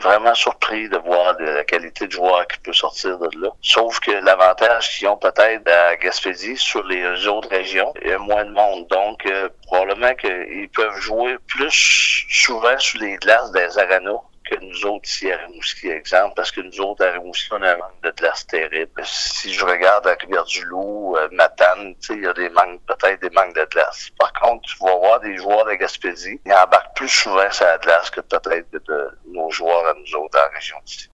vraiment surpris de voir la qualité de joueur qui peut sortir de là. Sauf que l'avantage qu'ils ont peut-être à Gaspésie sur les autres régions, il y a moins de monde. Donc, probablement qu'ils peuvent jouer plus souvent sur les glaces des arénas que nous autres ici à Rimouski, exemple, parce que nous autres à Rimouski, on a un manque de glace terrible. Si je regarde à Rivière-du-Loup, Matane, il y a peut-être des manques de glace. Par contre, tu vas voir des joueurs de Gaspésie, ils embarquent plus souvent sur la glace que peut-être de nos joueurs à nous autres dans la région ici.